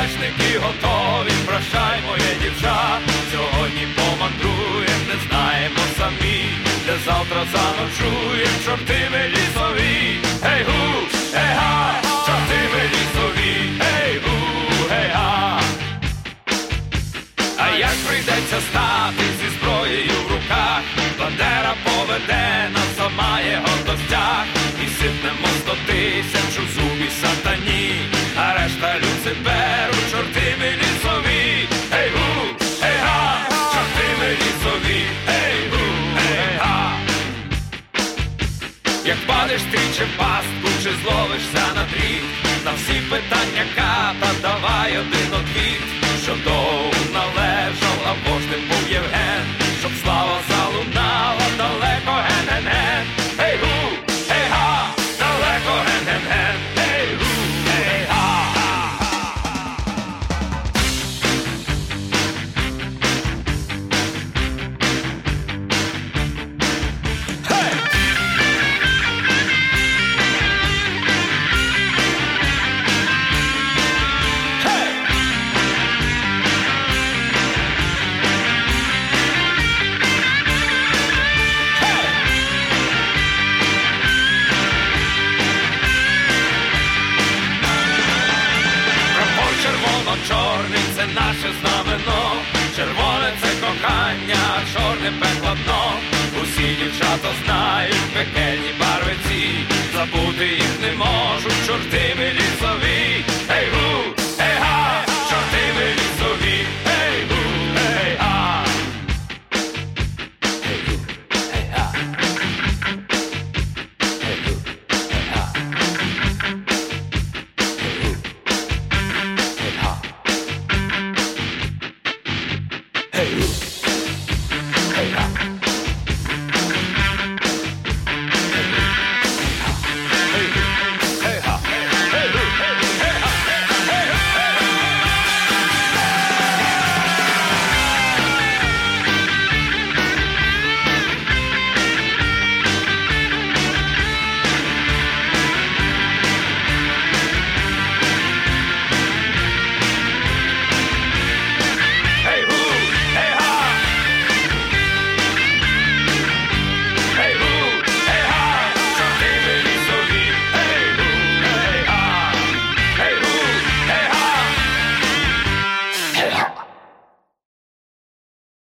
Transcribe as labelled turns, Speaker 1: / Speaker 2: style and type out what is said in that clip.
Speaker 1: вершники готові, прощай, моє дівча. Сьогодні помандруєм, не знаємо самі, де завтра заночуєм, чорти ми лісові. Гей-гу, гей-га, чорти ми лісові. Гей-гу, гей-га. А як прийдеться стати зі зброєю в руках, Бандера поведе нас, сама його достяг. І сипнемо 100 тисяч у зубі сатані, а решта Люциферу, чорти ми лісові. Гей-гу, гей-га, чорти ми лісові. Гей-гу, гей-га. Як падеш тричі в пастку, чи зловишся на дріт, на всі питання ката давай один отвіт. Щоб довго належав, або ж ти був Євген, щоб слава залунала далеко, ген-ген-ген. Гей-гу, гей-га, далеко, ген-ген-ген. Гей-гу, гей-га. Гей! Червоно-чорний – це наше знамено, червоне – це кохання, чорне – пекло дно. Усі дівчата знають пекельні барви ці, забути їх не можуть, чорти ми лісові. Гей-гу, гей-га, чорти ми лісові. Гей-гу, гей-га. Гей-гу, гей-га. Гей-гу, гей-га. Hey,